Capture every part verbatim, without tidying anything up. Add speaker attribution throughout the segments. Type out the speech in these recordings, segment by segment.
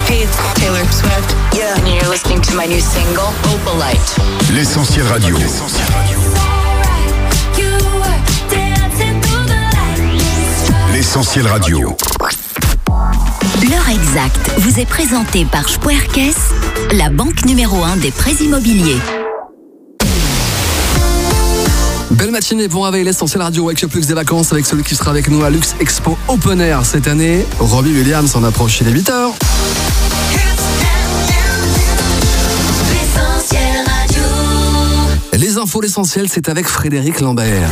Speaker 1: Hey, it's Taylor Swift. Yeah. And you're listening to my new single, Opalite.
Speaker 2: L'Essentiel Radio. L'Essentiel Radio. L'Essentiel Radio.
Speaker 3: L'heure exacte vous est présentée par Spuerkes, la banque numéro un des prêts immobiliers.
Speaker 4: Belle matinée, bon réveil, l'Essentiel Radio Wake Up Lux des vacances avec celui qui sera avec nous à Lux Expo Open Air cette année. Robbie Williams en approche, il est huit heures. Les infos, l'essentiel, c'est avec Frédéric Lambert.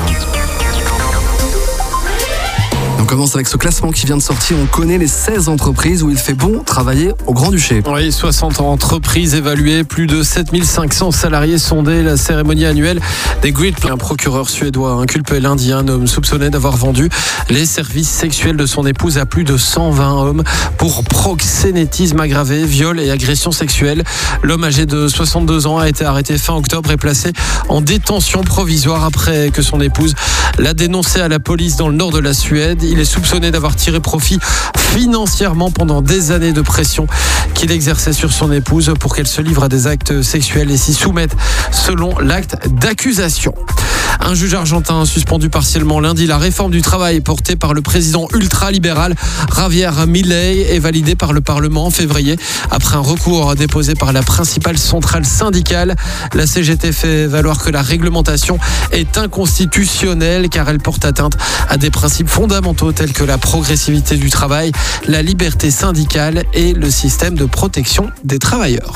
Speaker 4: On commence avec ce classement qui vient de sortir. On connaît les seize entreprises où il fait bon travailler au Grand-Duché.
Speaker 5: Oui, soixante entreprises évaluées, plus de sept mille cinq cents salariés sondés. La cérémonie annuelle des Great Places. Un procureur suédois a inculpé lundi un homme soupçonné d'avoir vendu les services sexuels de son épouse à plus de cent vingt hommes pour proxénétisme aggravé, viol et agression sexuelle. L'homme âgé de soixante-deux ans a été arrêté fin octobre et placé en détention provisoire après que son épouse l'a dénoncé à la police dans le nord de la Suède. Il est soupçonné d'avoir tiré profit financièrement pendant des années de pression qu'il exerçait sur son épouse pour qu'elle se livre à des actes sexuels et s'y soumette selon l'acte d'accusation. Un juge argentin a suspendu partiellement lundi la réforme du travail portée par le président ultralibéral Javier Milei et validée par le Parlement en février après un recours déposé par la principale centrale syndicale. La C G T fait valoir que la réglementation est inconstitutionnelle car elle porte atteinte à des principes fondamentaux tels que la progressivité du travail, la liberté syndicale et le système de protection des travailleurs.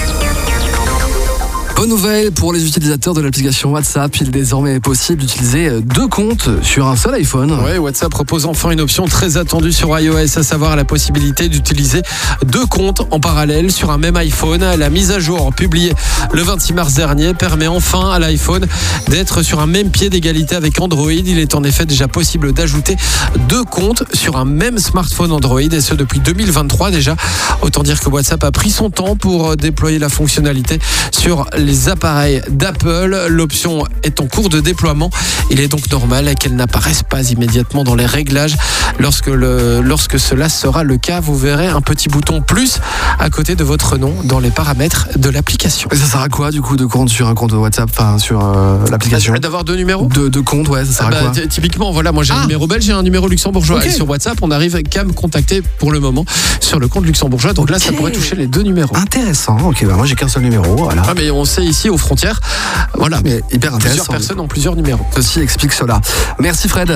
Speaker 4: Bonne nouvelle pour les utilisateurs de l'application WhatsApp, il est désormais possible d'utiliser deux comptes sur un seul iPhone.
Speaker 5: Oui, WhatsApp propose enfin une option très attendue sur iOS, à savoir la possibilité d'utiliser deux comptes en parallèle sur un même iPhone. La mise à jour publiée le vingt-six mars dernier permet enfin à l'iPhone d'être sur un même pied d'égalité avec Android. Il est en effet déjà possible d'ajouter deux comptes sur un même smartphone Android et ce depuis deux mille vingt-trois déjà. Autant dire que WhatsApp a pris son temps pour déployer la fonctionnalité sur les Les appareils d'Apple. L'option est en cours de déploiement. Il est donc normal qu'elle n'apparaisse pas immédiatement dans les réglages. Lorsque, le, lorsque cela sera le cas, vous verrez un petit bouton plus à côté de votre nom dans les paramètres de l'application.
Speaker 4: Et ça sert à quoi du coup de compte sur un compte WhatsApp, enfin sur euh, l'application?
Speaker 5: D'avoir deux numéros? De,
Speaker 4: de comptes, ouais, ça sert à
Speaker 5: bah,
Speaker 4: quoi?
Speaker 5: Typiquement, voilà, moi j'ai ah. un numéro belge et un numéro luxembourgeois. Okay. Et sur WhatsApp, on n'arrive qu'à me contacter pour le moment sur le compte luxembourgeois. Donc okay. Là, ça pourrait toucher les deux numéros.
Speaker 4: Intéressant. Ok, bah moi j'ai qu'un seul numéro. Voilà.
Speaker 5: Ah, mais on sait ici aux frontières, voilà,
Speaker 4: mais hyper intéressant.
Speaker 5: Plusieurs personnes ont plusieurs numéros.
Speaker 4: Ceci explique cela. Merci Fred.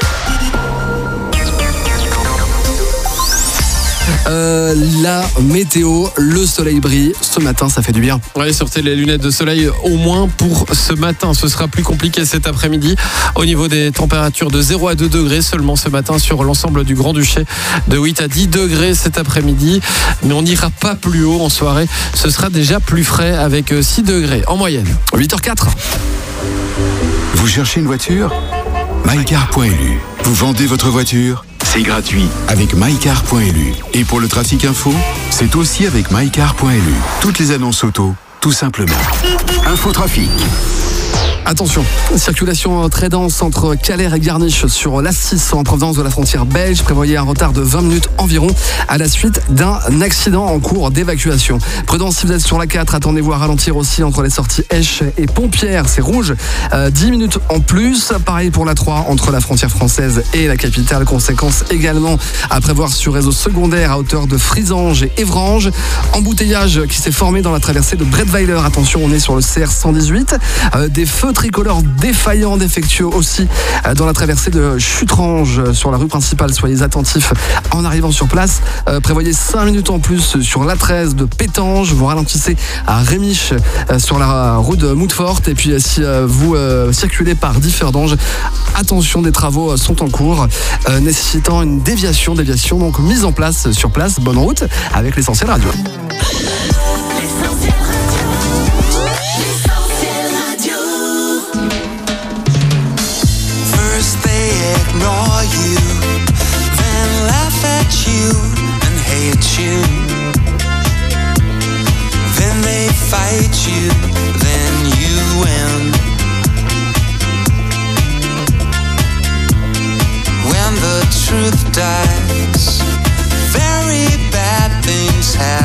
Speaker 4: Euh, la météo, le soleil brille. Ce matin, ça fait du bien.
Speaker 5: Ouais, sortez les lunettes de soleil au moins pour ce matin. Ce sera plus compliqué cet après-midi. Au niveau des températures de zéro à deux degrés seulement ce matin sur l'ensemble du Grand-Duché. De huit à dix degrés cet après-midi. Mais on n'ira pas plus haut en soirée. Ce sera déjà plus frais avec six degrés en moyenne.
Speaker 4: huit heures quatre.
Speaker 2: Vous cherchez une voiture? mycar point l u. Vous vendez votre voiture? C'est gratuit avec mycar point l u. Et pour le trafic info, c'est aussi avec mycar point l u. Toutes les annonces auto, tout simplement. Infotrafic.
Speaker 4: Attention, circulation très dense entre Calais et Garniche sur l'A six en provenance de la frontière belge. Prévoyez un retard de vingt minutes environ à la suite d'un accident en cours d'évacuation. Prudence si vous êtes sur la quatre, attendez-vous à ralentir aussi entre les sorties Esch et Pompierre, c'est rouge, euh, dix minutes en plus. Pareil pour la trois entre la frontière française et la capitale. Conséquence également à prévoir sur réseau secondaire à hauteur de Frisange et Évrange. Embouteillage qui s'est formé dans la traversée de Brettweiler. Attention, on est sur le C R cent dix-huit. Euh, des feux tricolores défaillants, défectueux aussi dans la traversée de Chutrange sur la rue principale. Soyez attentifs en arrivant sur place. Euh, prévoyez cinq minutes en plus sur l'A treize de Pétange. Vous ralentissez à Rémiche euh, sur la route de Moutfort. Et puis euh, si euh, vous euh, circulez par Differdange, attention, des travaux sont en cours euh, nécessitant une déviation, déviation donc mise en place sur place. Bonne route avec l'Essentiel Radio.
Speaker 6: You, then laugh at you and hate you. Then they fight you, then you win. When the truth dies, very bad things happen.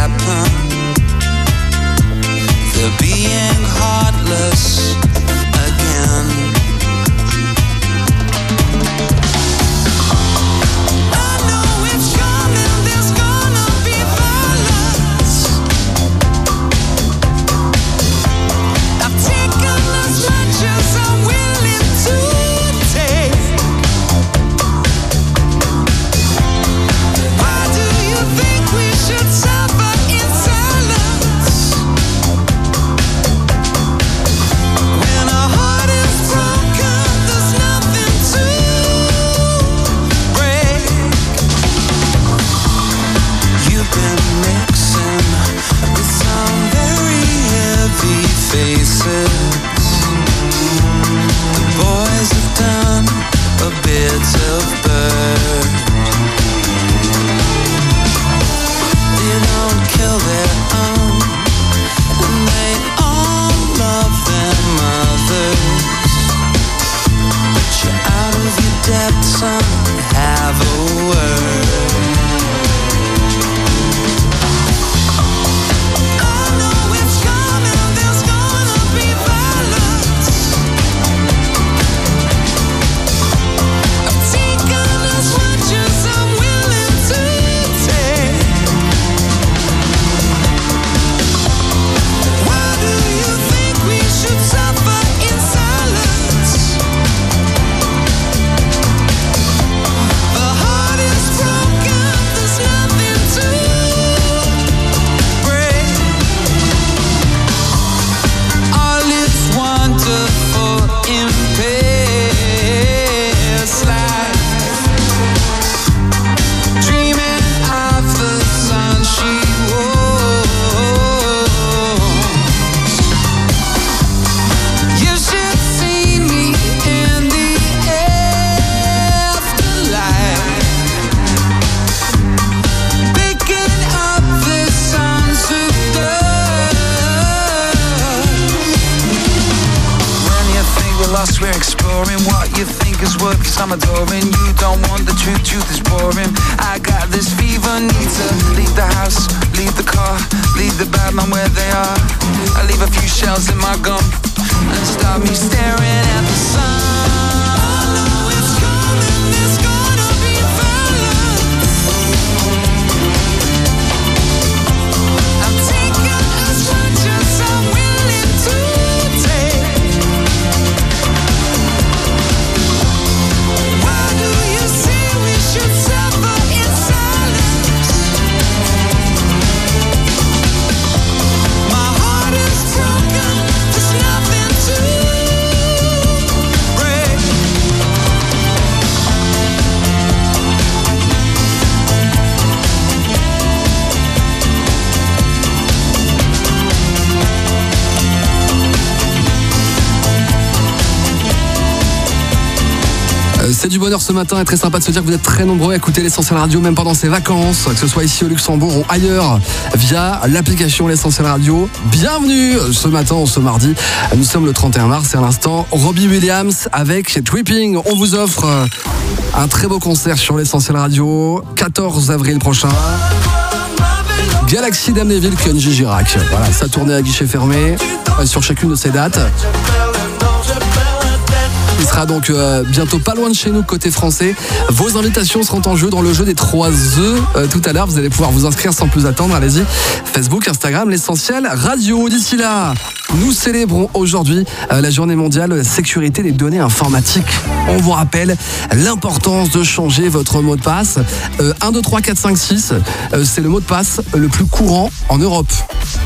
Speaker 6: ignoring what you think is worth, cause I'm adoring. You don't want the truth, truth is boring. I got this fever, need to leave the house, leave the car, leave the bad man where they are. I leave a few shells in my gum and stop me staring at the sun.
Speaker 4: C'est du bonheur ce matin et très sympa de se dire que vous êtes très nombreux à écouter l'Essentiel Radio même pendant ces vacances, que ce soit ici au Luxembourg ou ailleurs via l'application l'Essentiel Radio. Bienvenue ce matin, ce mardi. Nous sommes le trente et un mars et à l'instant Robbie Williams avec Tripping. On vous offre un très beau concert sur l'Essentiel Radio, quatorze avril prochain. Galaxy d'Amnéville, Kenji Girac. Voilà, sa tournée à guichet fermé sur chacune de ces dates. Il sera donc euh, bientôt pas loin de chez nous côté français. Vos invitations seront en jeu dans le jeu des trois œufs euh, tout à l'heure. Vous allez pouvoir vous inscrire sans plus attendre. Allez-y, Facebook, Instagram, l'Essentiel Radio. D'ici là, nous célébrons aujourd'hui euh, la journée mondiale de la sécurité des données informatiques. On vous rappelle l'importance de changer votre mot de passe. Euh, un, deux, trois, quatre, cinq, six, euh, c'est le mot de passe le plus courant en Europe. Ok ?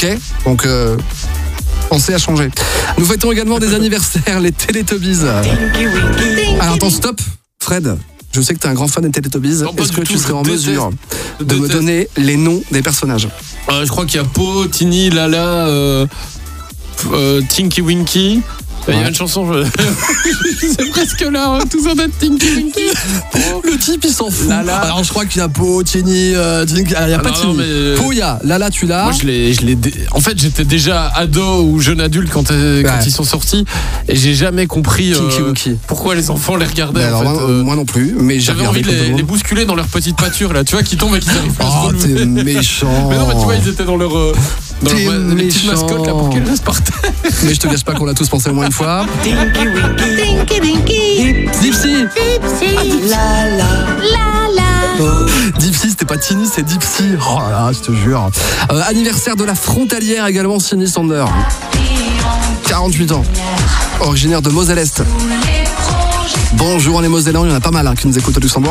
Speaker 4: Donc... Euh pensez à changer. Nous fêtons également des anniversaires, les Teletubbies. Alors attends, stop, Fred. Je sais que tu es un grand fan des Teletubbies.
Speaker 5: Non,
Speaker 4: Est-ce que tu serais en mesure
Speaker 5: de
Speaker 4: déteste. me donner les noms des personnages?
Speaker 5: euh, Je crois qu'il y a Po, Tini, Lala, euh, euh, Tinky Winky. Il ouais. y a une chanson, je... c'est presque là, hein, tout ça d'être Tinky Winky.
Speaker 4: Oh, le type il s'en fout.
Speaker 5: Lala.
Speaker 4: Alors je crois qu'il y a Po, Tini, euh, Tinky. Ah, il n'y a ah, pas non, Tini. Mais... Po, il y a. Lala, tu l'as.
Speaker 5: Moi je l'ai, je l'ai. Dé... En fait, j'étais déjà ado ou jeune adulte quand, ouais. quand ils sont sortis et j'ai jamais compris euh, pourquoi les enfants les regardaient.
Speaker 4: Alors,
Speaker 5: en fait,
Speaker 4: moi, euh... moi non plus, mais
Speaker 5: j'avais envie de les, les bousculer dans leur petite pâture là, tu vois, qui tombent et qui n'arrivent pas
Speaker 4: oh, à se relever. T'es méchant.
Speaker 5: Mais non, mais tu vois, ils étaient dans leur. Euh... Dans leur, les petites mascottes là pour qu'elles restent par terre.
Speaker 4: Mais je te gâche pas qu'on l'a tous pensé au moins une fois. Tinky Winky, Dipsy, Dipsy, la la, la la. Dipsy, c'était pas Tini, c'est Dipsy. Oh là là, je te jure. Euh, anniversaire de la frontalière également, Cindy Sander. quarante-huit ans, originaire de Moselle-Est. Bonjour, on est Mosellans, il y en a pas mal hein, qui nous écoutent au Luxembourg.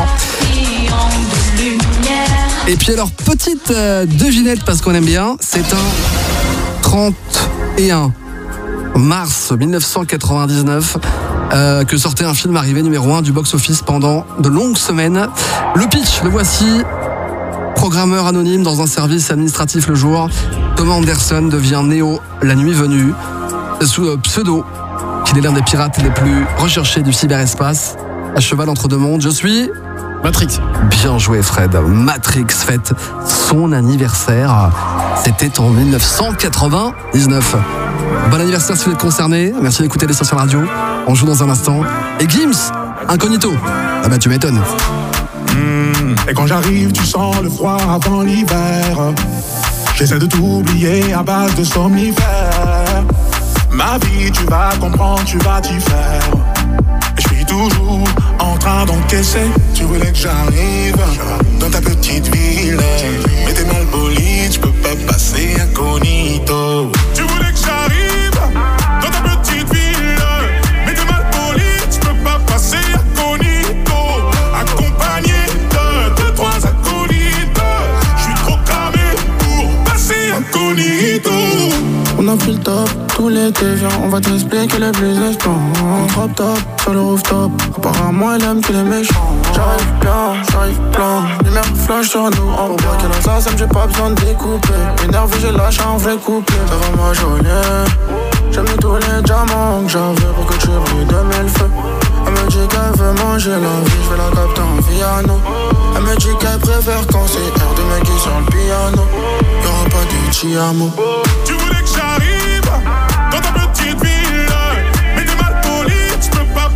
Speaker 4: Et puis alors, petite euh, devinette parce qu'on aime bien, c'est un trente et un mars dix-neuf cent quatre-vingt-dix-neuf euh, que sortait un film arrivé numéro un du box-office pendant de longues semaines. Le pitch, le voici. Programmeur anonyme dans un service administratif le jour, Thomas Anderson devient Neo la nuit venue, sous euh, pseudo qu'il est l'un des pirates les plus recherchés du cyberespace, à cheval entre deux mondes. Je suis...
Speaker 5: Matrix.
Speaker 4: Bien joué Fred. Matrix fête son anniversaire. C'était en dix-neuf cent quatre-vingt-dix-neuf. Bon anniversaire si vous êtes concerné. Merci d'écouter l'Essentiel Radio. On joue dans un instant. Et Gims, Incognito. Ah bah tu m'étonnes.
Speaker 7: Mmh. Et quand j'arrive, tu sens le froid avant l'hiver. J'essaie de t'oublier à base de somnifères. Ma vie, tu vas comprendre, tu vas t'y faire. Et je suis toujours en train d'encaisser. Tu voulais que j'arrive dans ta petite ville, mais t'es mal poli, tu peux pas passer incognito. Tu voulais que j'arrive dans ta petite ville, mais t'es mal poli, tu peux pas passer incognito. Accompagné de deux, trois acolytes, je suis trop cramé pour passer incognito. On a pris le top, tout l'été, viens, on va t'expliquer les plus espions. Drop top, sur le rooftop, apparemment elle aime que les méchants. J'arrive bien, j'arrive plein, lumière flash sur nous. En bois qu'elle a ça, ça me j'ai pas besoin de découper. Énervé, j'ai lâché un vrai couplet. Ça va ma jolie, j'aime tous les diamants que j'avais pour que tu brilles de mille feux. Elle me dit qu'elle veut manger la vie, je vais la capter en piano. Elle me dit qu'elle préfère quand c'est R de mec qui sur le piano. Y'aura pas de Tiamo. Tu voulais que j'arrive dans ta petite ville, mais t'es mal poli, tu peux pas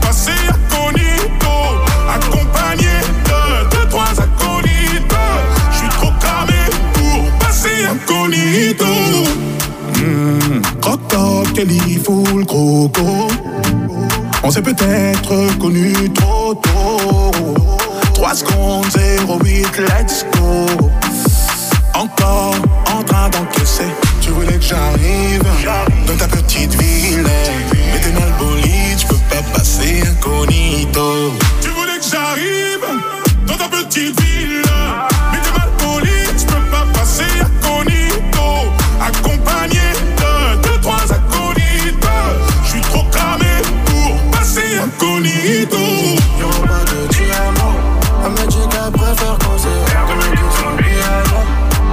Speaker 7: incognito. Mmh. Croque-toc, Kelly, full croco. On s'est peut-être connus trop tôt. trois secondes, zéro huit, let's go. Encore en train d'encaisser. Tu voulais que j'arrive dans ta petite ville, mais t'es mal bolide, je peux pas passer incognito. Tu voulais que j'arrive dans ta petite ville, mais t'es mal bolide, je peux pas passer incognito. Accompagné de deux, trois aconites, je suis trop cramé pour passer incognito. Y'a pas de diamant, un mec qui préfère causer de mec qui sont piano.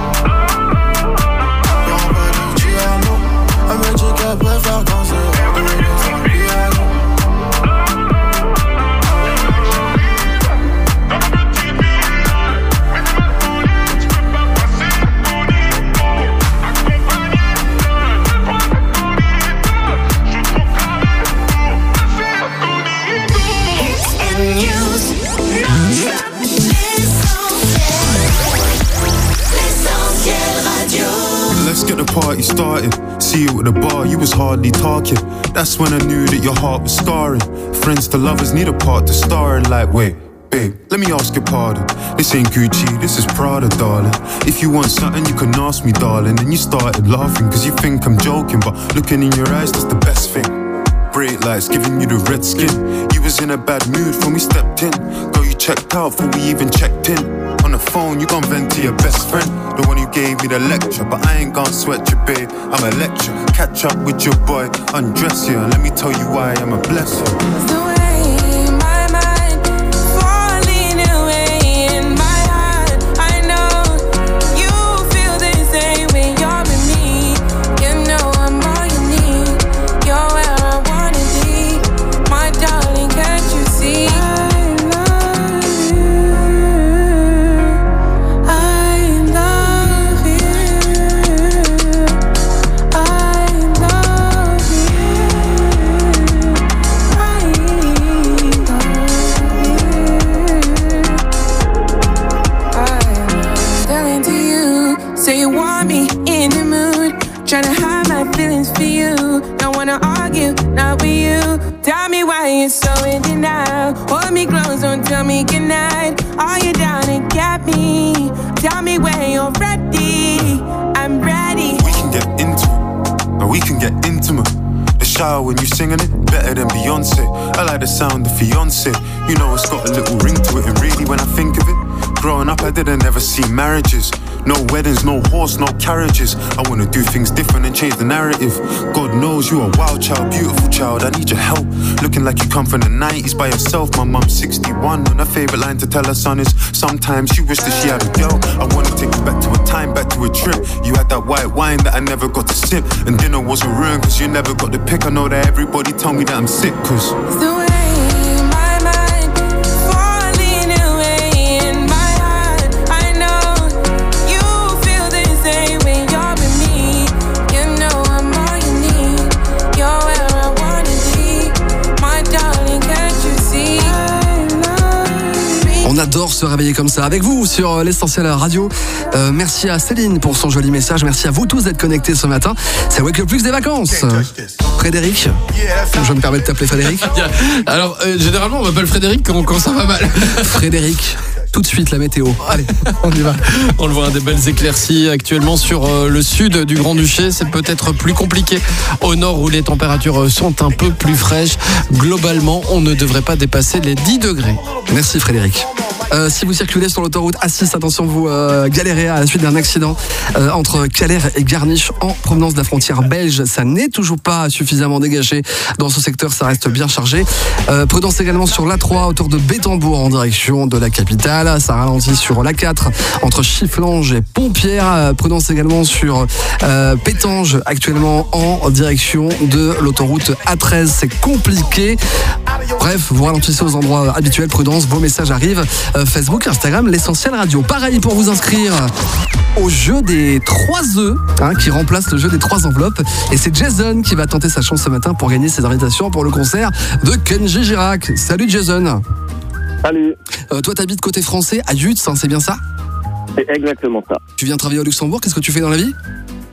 Speaker 7: Un mec qui préfère danser de mec qui sont piano. Dans ma petite ville, mais t'es mal poli, je peux pas passer incognito. Accompagné de trois aconites, je suis trop carré pour passer incognito.
Speaker 8: Hits and news, non-stop, l'essentiel, l'essentiel radio.
Speaker 9: Let's get the party started. See you at the bar, you was hardly talking. That's when I knew that your heart was scarring. Friends to lovers need a part to star in. Like, wait, babe, let me ask your pardon. This ain't Gucci, this is Prada, darling. If you want something, you can ask me, darling. And you started laughing, cause you think I'm joking. But looking in your eyes, that's the best thing. Bright lights giving you the red skin. You was in a bad mood when we stepped in. Girl, you checked out before we even checked in. On the phone, you gon' vent to your best friend, the one who gave me the lecture. But I ain't gon' sweat you, babe, I'm a lecture. Catch up with your boy, undress you, and let me tell you why I'm a blessing.
Speaker 10: It's so in denial. Hold me close, don't tell me goodnight. Are you down and get me? Tell me when you're ready. I'm ready.
Speaker 9: We can get into it, and we can get intimate. The shower when you singing it, better than Beyonce. I like the sound of fiance. You know it's got a little ring to it, and really when I think of it, growing up I didn't ever see marriages. No weddings, no horse, no carriages. I wanna do things different and change the narrative. God knows you a wild child, beautiful child, I need your help. Looking like you come from the nineties by yourself. My mum's sixty-one and her favourite line to tell her son is sometimes she wished that she had a girl. I wanna take you back to a time, back to a trip. You had that white wine that I never got to sip, and dinner wasn't ruined cause you never got the pick. I know that everybody tell me that I'm sick cause
Speaker 4: On adore se réveiller comme ça avec vous sur l'Essentiel Radio. Euh, merci à Céline pour son joli message. Merci à vous tous d'être connectés ce matin. C'est Wake Up Plus des vacances. Frédéric, je me permets de t'appeler Frédéric.
Speaker 5: Alors, euh, généralement, on m'appelle Frédéric quand, quand ça va mal.
Speaker 4: Frédéric, tout de suite la météo. Allez, on y va.
Speaker 5: On le voit, hein, des belles éclaircies actuellement sur euh, le sud du Grand-Duché. C'est peut-être plus compliqué au nord où les températures sont un peu plus fraîches. Globalement, on ne devrait pas dépasser les dix degrés.
Speaker 4: Merci Frédéric. Euh, si vous circulez sur l'autoroute A six, attention, vous euh, galérez à la suite d'un accident euh, entre Calais et Garniche en provenance de la frontière belge. Ça n'est toujours pas suffisamment dégagé dans ce secteur, ça reste bien chargé. Euh, prudence également sur l'A trois autour de Bétambourg en direction de la capitale. Ça ralentit sur l'A quatre entre Chifflange et Pompierre. Euh, prudence également sur euh, Pétange actuellement en direction de l'autoroute A treize. C'est compliqué. Bref, vous ralentissez aux endroits habituels. Prudence, vos messages arrivent. Euh, Facebook, Instagram, l'Essentiel Radio. Pareil pour vous inscrire au jeu des trois œufs, hein, qui remplace le jeu des trois enveloppes. Et c'est Jason qui va tenter sa chance ce matin pour gagner ses invitations pour le concert de Kenji Girac. Salut Jason.
Speaker 11: Salut.
Speaker 4: Euh, toi, t'habites côté français à Yutz, hein, c'est bien ça?
Speaker 11: C'est exactement ça.
Speaker 4: Tu viens travailler au Luxembourg, qu'est-ce que tu fais dans la vie?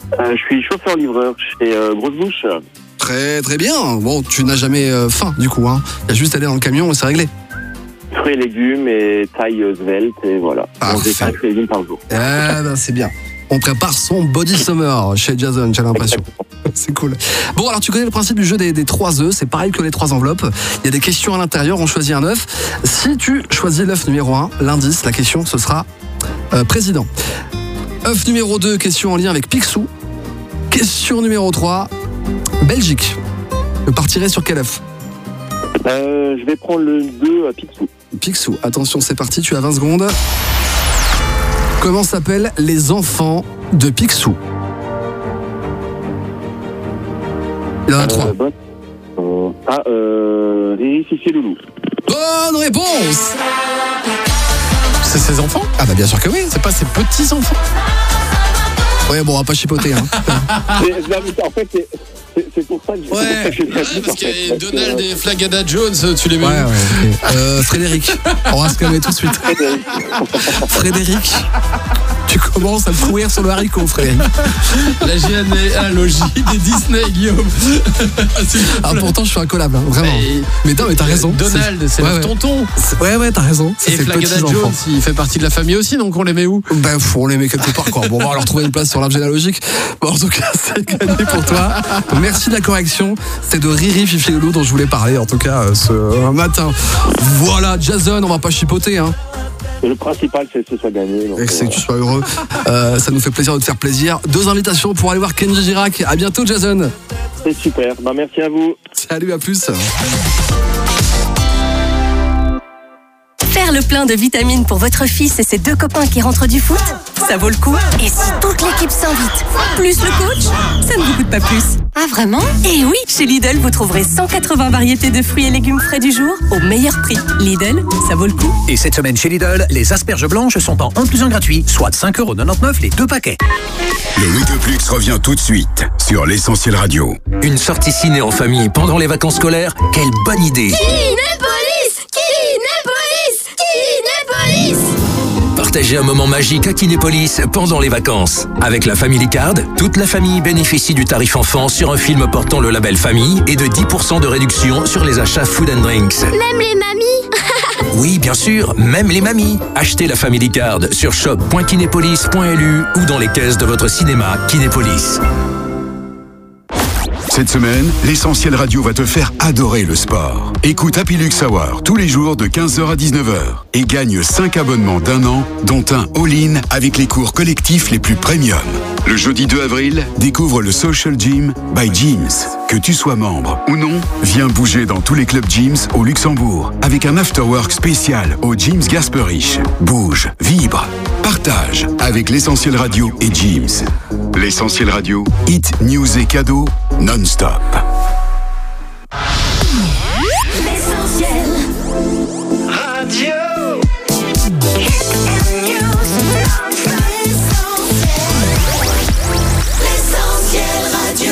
Speaker 11: Euh, je suis chauffeur-livreur chez euh, Grosse Bouche.
Speaker 4: Très très bien. Bon, tu n'as jamais euh, faim du coup, hein. Il y a juste à aller dans le camion et c'est réglé.
Speaker 11: Fruits et légumes et taille svelte et voilà. Manger cinq fruits et légumes par jour.
Speaker 4: Eh ben c'est bien. On prépare son body summer chez Jason, j'ai l'impression. C'est cool. Bon, alors tu connais le principe du jeu des, des trois œufs, c'est pareil que les trois enveloppes. Il y a des questions à l'intérieur, on choisit un œuf. Si tu choisis l'œuf numéro un, l'indice, la question, ce sera euh, président. œuf numéro deux, question en lien avec Picsou. Question numéro trois, Belgique. Je partirai sur quel œuf?
Speaker 11: euh, Je vais prendre le deux à Picsou.
Speaker 4: Picsou, attention, c'est parti, tu as vingt secondes. Comment s'appellent les enfants de Picsou? Il y en a euh, trois.
Speaker 11: Bon. Euh, ah, euh, Riri, Fifi et Loulou.
Speaker 4: Bonne réponse.
Speaker 5: C'est ses enfants?
Speaker 4: Ah bah bien sûr que oui.
Speaker 5: C'est pas ses petits-enfants?
Speaker 4: Ouais, bon, on va pas chipoter. Hein.
Speaker 11: En fait, c'est... C'est pour ça que je
Speaker 5: Ouais,
Speaker 11: que
Speaker 5: ouais parce qu'il y a Donald et Flagada Jones, tu les mets.
Speaker 4: Ouais, ouais, okay. euh, Frédéric, on va se calmer tout de suite. Frédéric, tu commences à me courir sur le haricot, Frédéric.
Speaker 5: La généalogie des Disney, Guillaume.
Speaker 4: Ah, pourtant, je suis un collab, hein, vraiment. Mais, mais non, mais t'as raison.
Speaker 5: Donald, c'est, c'est ouais, leur tonton.
Speaker 4: C'est... Ouais, ouais, t'as raison.
Speaker 5: C'est et Flagada Jones, il fait partie de la famille aussi, donc on les met où?
Speaker 4: Ben, on les met quelque part, quoi. Bon, on va leur trouver une place sur l'arbre généalogique. Bon, en tout cas, c'est gagné pour toi. Merci de la correction. C'était de Riri, Fifi et Loulou dont je voulais parler, en tout cas, euh, ce euh, matin. Voilà, Jason, on va pas chipoter, hein.
Speaker 11: Le principal, c'est que ce soit gagné. Donc,
Speaker 4: et c'est
Speaker 11: euh...
Speaker 4: que tu sois heureux. Euh, ça nous fait plaisir de te faire plaisir. Deux invitations pour aller voir Kenji Girac. À bientôt, Jason.
Speaker 11: C'est super. Bah, merci à vous.
Speaker 4: Salut, à plus.
Speaker 12: Faire le plein de vitamines pour votre fils et ses deux copains qui rentrent du foot, ça vaut le coup. Et si toute l'équipe s'invite, plus le coach, ça ne vous coûte pas plus.
Speaker 3: Ah vraiment?
Speaker 12: Et oui, chez Lidl, vous trouverez cent quatre-vingts variétés de fruits et légumes frais du jour au meilleur prix. Lidl, ça vaut le coup.
Speaker 13: Et cette semaine chez Lidl, les asperges blanches sont en un plus un gratuit, soit cinq euros quatre-vingt-dix-neuf les deux paquets.
Speaker 2: Le Weekeplux revient tout de suite sur l'Essentiel Radio.
Speaker 13: Une sortie ciné en famille pendant les vacances scolaires, quelle bonne idée!
Speaker 8: Kinépolis! Kinépolis! Kinépolis!
Speaker 13: Partagez un moment magique à Kinépolis pendant les vacances. Avec la Family Card, toute la famille bénéficie du tarif enfant sur un film portant le label famille et de dix pour cent de réduction sur les achats food and drinks.
Speaker 8: Même les mamies?
Speaker 13: Oui, bien sûr, même les mamies. Achetez la Family Card sur shop point kinépolis point l u ou dans les caisses de votre cinéma Kinépolis.
Speaker 2: Cette semaine, l'Essentiel Radio va te faire adorer le sport. Écoute Happy Lux Hour tous les jours de quinze heures à dix-neuf heures et gagne cinq abonnements d'un an, dont un all-in avec les cours collectifs les plus premium. Le jeudi deux avril, découvre le Social Gym by Gyms. Que tu sois membre ou non, viens bouger dans tous les clubs Gyms au Luxembourg avec un afterwork spécial au Gyms Gasperich. Bouge, vibre, partage avec l'Essentiel Radio et Gyms. L'Essentiel Radio, hit, news et cadeaux non-stop.
Speaker 8: L'Essentiel Radio. L'Essentiel Radio.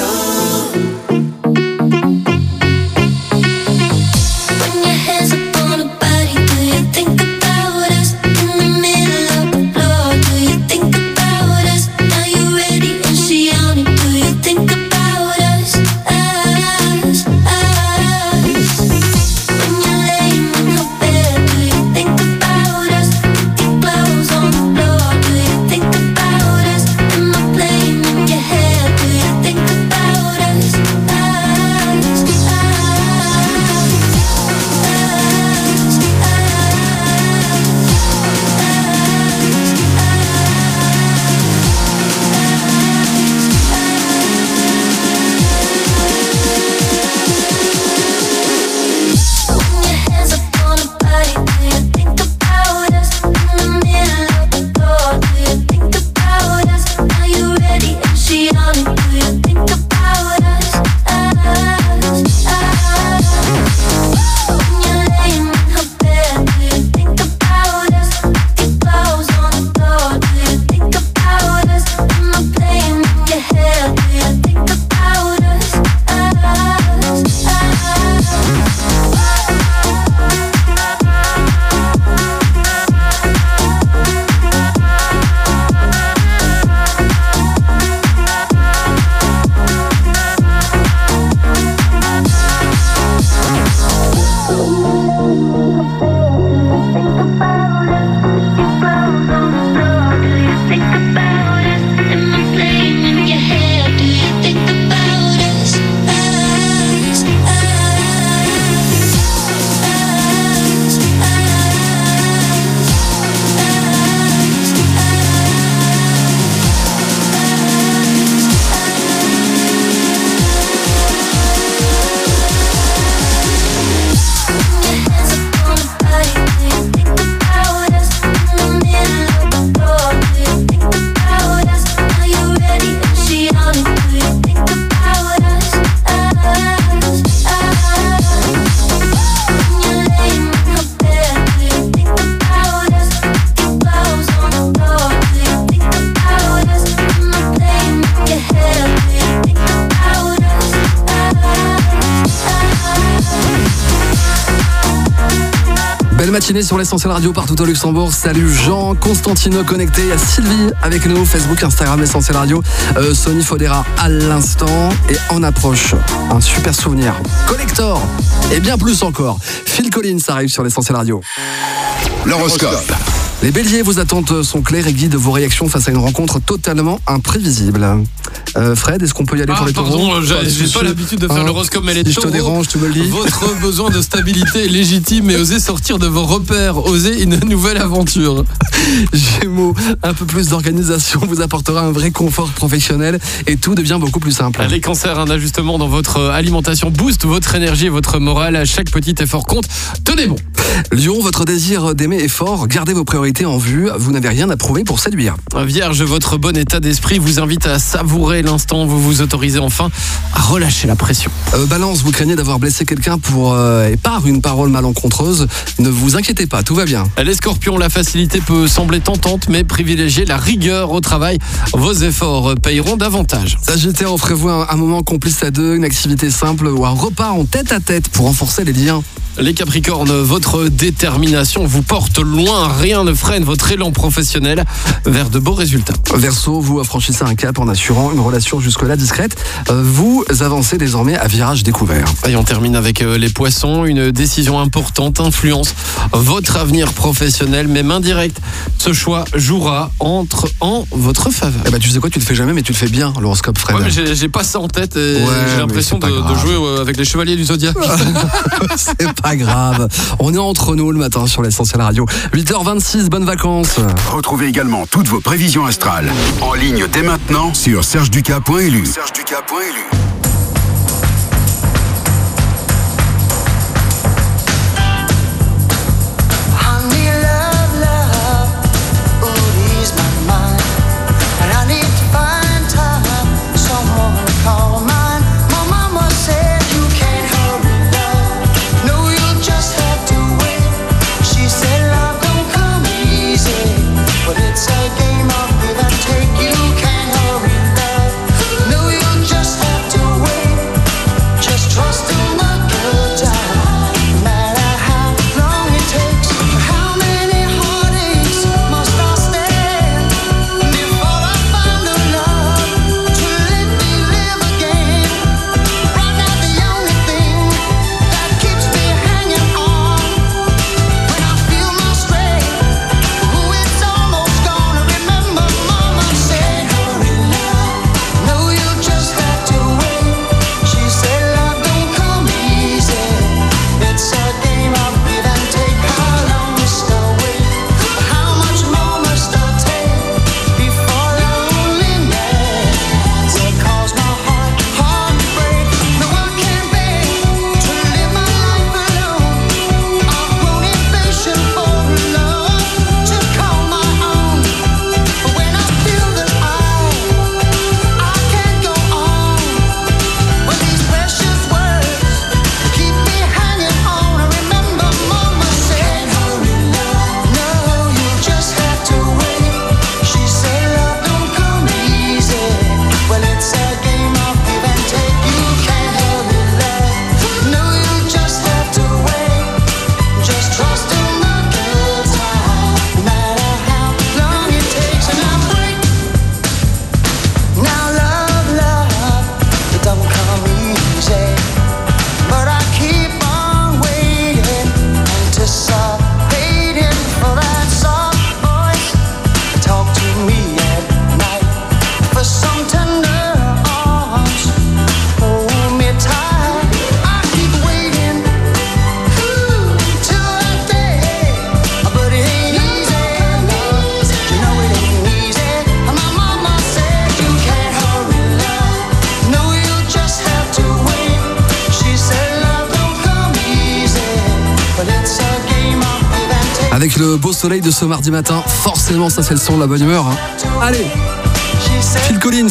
Speaker 8: When your hands up on a body, do you think about us? In the middle of the floor, do you think about us? Now you ready and she on it, do you think about us? Ah.
Speaker 4: matinée sur l'Essentiel Radio partout au Luxembourg. Salut Jean, Constantino connecté, il y a Sylvie avec nous, Facebook, Instagram, l'Essentiel Radio, euh, Sony Fodera à l'instant et en approche un super souvenir collector et bien plus encore. Phil Collins arrive sur l'Essentiel Radio.
Speaker 2: L'horoscope.
Speaker 4: Les béliers, vos attentes sont claires et guident vos réactions face à une rencontre totalement imprévisible. Euh, Fred, est-ce qu'on peut y aller
Speaker 5: ah,
Speaker 4: pour les taureaux?
Speaker 5: Pardon, j'ai, j'ai pas l'habitude de faire
Speaker 4: hein,
Speaker 5: l'horoscope, mais les
Speaker 4: si
Speaker 5: taureaux,
Speaker 4: je te dérange, tu me le dis.
Speaker 5: Votre besoin de stabilité est légitime, mais osez sortir de vos repères, osez une nouvelle aventure.
Speaker 4: Gémeaux, un peu plus d'organisation vous apportera un vrai confort professionnel et tout devient beaucoup plus simple.
Speaker 5: Les cancers, un ajustement dans votre alimentation booste votre énergie et votre morale. À chaque petit effort compte. Tenez bon.
Speaker 4: Lion, votre désir d'aimer est fort. Gardez vos priorités en vue. Vous n'avez rien à prouver pour séduire.
Speaker 5: Vierge, votre bon état d'esprit vous invite à savourer l'instant. Vous vous autorisez enfin à relâcher la pression.
Speaker 4: Euh, balance, vous craignez d'avoir blessé quelqu'un pour euh, et par une parole malencontreuse. Ne vous inquiétez pas, tout va bien.
Speaker 5: Les scorpions, la facilité peut sembler tentante, mais privilégiez la rigueur au travail. Vos efforts payeront davantage.
Speaker 4: Sagittaire, offrez-vous un, un moment complice à deux, une activité simple ou un repas en tête à tête pour renforcer les liens.
Speaker 5: Les Capricornes, votre détermination vous porte loin, rien ne freine votre élan professionnel vers de beaux résultats.
Speaker 4: Verseau, vous franchissez un cap en assurant une relation jusque-là discrète. Vous avancez désormais à virage découvert.
Speaker 5: Et on termine avec les Poissons, une décision importante influence votre avenir professionnel, même indirect. Ce choix jouera entre en votre faveur.
Speaker 4: Eh ben, tu sais quoi, tu le fais jamais, mais tu le fais bien, l'horoscope, Fred.
Speaker 5: Ouais, mais j'ai, j'ai pas ça en tête et
Speaker 4: ouais,
Speaker 5: j'ai l'impression de, de jouer avec les chevaliers du Zodiac.
Speaker 4: C'est pas grave. On est entre nous le matin sur l'Essentiel Radio. huit heures vingt-six, bonnes vacances.
Speaker 2: Retrouvez également toutes vos prévisions astrales en ligne dès maintenant sur serge ducas point l u. serge ducas point l u.
Speaker 4: Avec le beau soleil de ce mardi matin, forcément ça c'est le son de la bonne humeur. Hein. Allez, Phil Collins,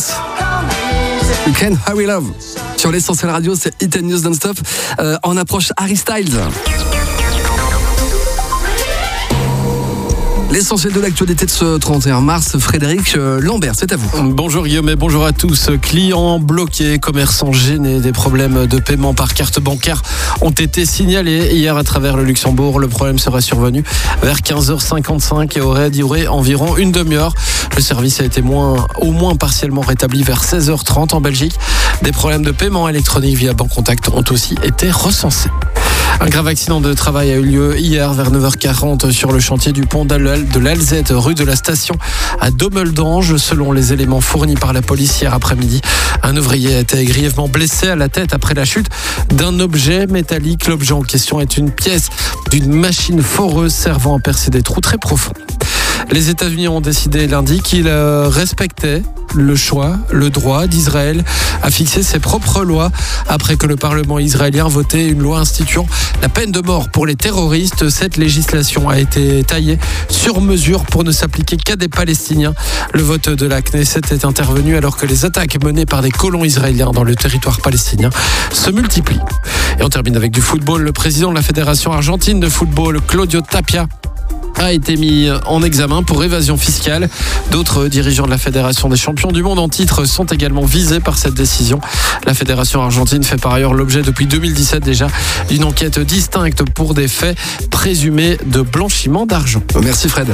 Speaker 4: You Can Hurry Love. Sur l'Essentiel Radio, c'est Hit and News non-stop. Euh, en approche Harry Styles. L'essentiel de l'actualité de ce trente et un mars, Frédéric Lambert, c'est à vous.
Speaker 5: Bonjour Guillaume et bonjour à tous. Clients bloqués, commerçants gênés, des problèmes de paiement par carte bancaire ont été signalés hier à travers le Luxembourg. Le problème serait survenu vers quinze heures cinquante-cinq et aurait duré environ une demi-heure. Le service a été moins, au moins partiellement rétabli vers seize heures trente en Belgique. Des problèmes de paiement électronique via Bancontact ont aussi été recensés. Un grave accident de travail a eu lieu hier vers neuf heures quarante sur le chantier du pont de l'Alzette, rue de la Station à Domeldange. Selon les éléments fournis par la police hier après-midi, un ouvrier a été grièvement blessé à la tête après la chute d'un objet métallique. L'objet en question est une pièce d'une machine foreuse servant à percer des trous très profonds. Les États-Unis ont décidé lundi qu'ils respectaient le choix, le droit d'Israël à fixer ses propres lois après que le Parlement israélien votait une loi instituant la peine de mort pour les terroristes. Cette législation a été taillée sur mesure pour ne s'appliquer qu'à des Palestiniens. Le vote de la Knesset est intervenu alors que les attaques menées par des colons israéliens dans le territoire palestinien se multiplient. Et on termine avec du football. Le président de la Fédération argentine de football, Claudio Tapia, a été mis en examen pour évasion fiscale. D'autres dirigeants de la Fédération des champions du monde en titre sont également visés par cette décision. La Fédération argentine fait par ailleurs l'objet depuis deux mille dix-sept déjà d'une enquête distincte pour des faits présumés de blanchiment d'argent.
Speaker 4: Merci Fred.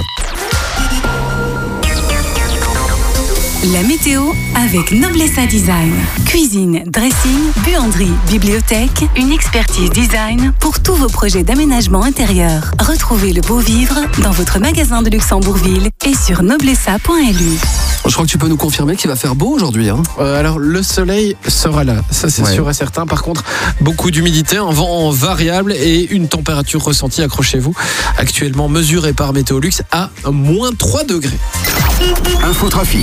Speaker 14: La météo avec Noblessa Design. Cuisine, dressing, buanderie, bibliothèque, une expertise design pour tous vos projets d'aménagement intérieur. Retrouvez le beau vivre dans votre magasin de Luxembourgville et sur noblessa point l u.
Speaker 4: Je crois que tu peux nous confirmer qu'il va faire beau aujourd'hui. Hein.
Speaker 5: Euh, alors le soleil sera là, ça c'est ouais. sûr et certain. Par contre, beaucoup d'humidité, un vent variable et une température ressentie, accrochez-vous, actuellement mesurée par Météolux à moins trois degrés.
Speaker 2: Infotrafic.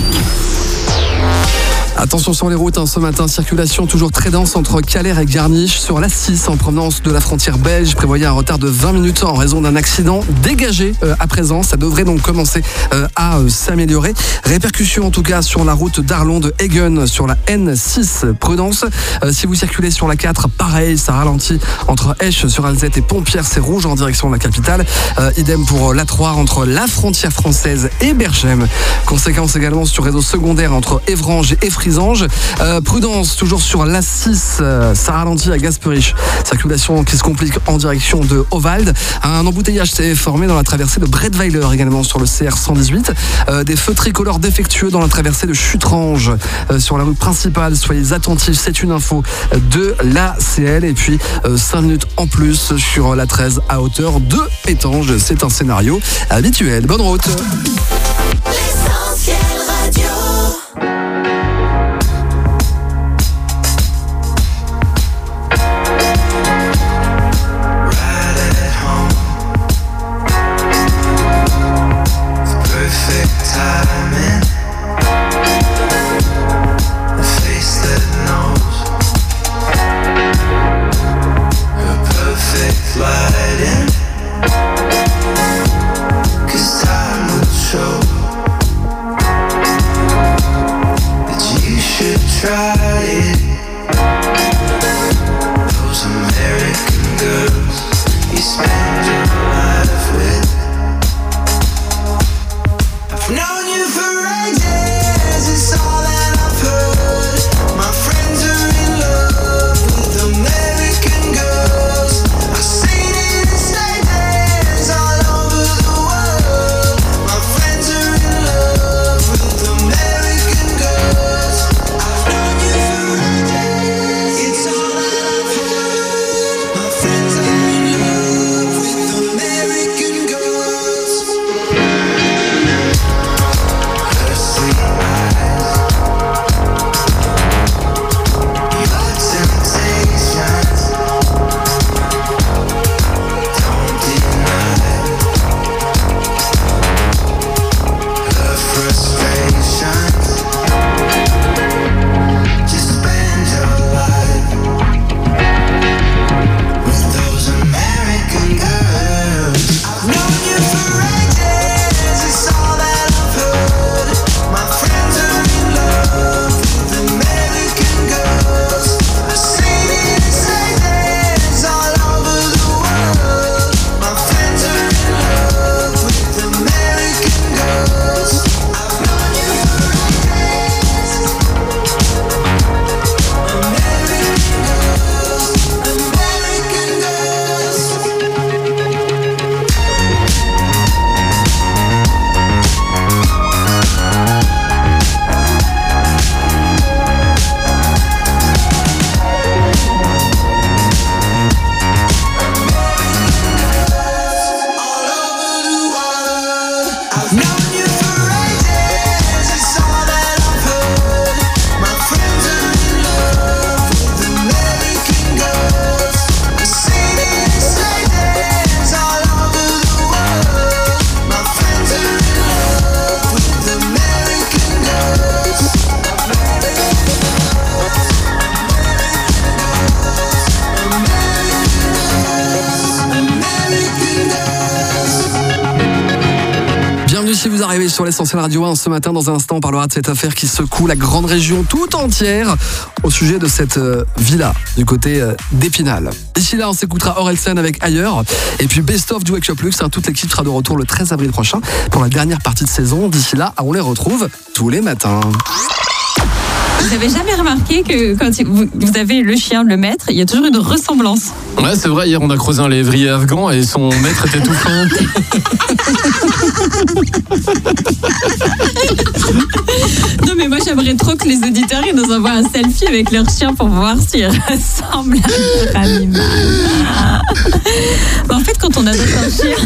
Speaker 4: Attention sur les routes, hein, ce matin, circulation toujours très dense entre Calais et Garniche sur l'A six en provenance de la frontière belge. Prévoyez un retard de vingt minutes en raison d'un accident dégagé euh, à présent. Ça devrait donc commencer euh, à euh, s'améliorer. Répercussions en tout cas sur la route d'Arlon de Hagen sur la N six. Prudence. Euh, si vous circulez sur la quatre, pareil, ça ralentit entre Esch sur Alzette et Pompierre, c'est rouge en direction de la capitale. Euh, idem pour l'A trois entre la frontière française et Berchem. Conséquence également sur réseau secondaire entre Évrange et Fribourg. Euh, prudence toujours sur l'A six, euh, ça ralentit à Gasperich. Circulation qui se complique en direction de Ovald. Un embouteillage s'est formé dans la traversée de Brettweiler également sur le C R cent dix-huit. Euh, des feux tricolores défectueux dans la traversée de Chutrange euh, sur la route principale. Soyez attentifs, c'est une info de l'A C L. Et puis euh, cinq minutes en plus sur la treize à hauteur de Étanges. C'est un scénario habituel. Bonne route.
Speaker 8: L'essentiel radio. It's all that I've heard. My friends are in love with
Speaker 4: arriver sur l'Essentiel Radio un ce matin. Dans un instant, on parlera de cette affaire qui secoue la grande région tout entière au sujet de cette euh, villa du côté euh, d'Épinal. D'ici là, on s'écoutera Orelsan avec Ailleurs. Et puis Best of du Wake Up Lux. Hein, toute l'équipe sera de retour le treize avril prochain pour la dernière partie de saison. D'ici là, on les retrouve tous les matins.
Speaker 15: Vous avez jamais remarqué que quand vous avez le chien, le maître, il y a toujours une ressemblance.
Speaker 5: Ouais, c'est vrai, hier on a creusé un lévrier afghan et son maître était tout fin.
Speaker 15: Non mais moi j'aimerais trop que les auditeurs ils nous envoient un selfie avec leur chien pour voir s'il ressemble à leur animal. Bah, en fait quand on adopte un chien...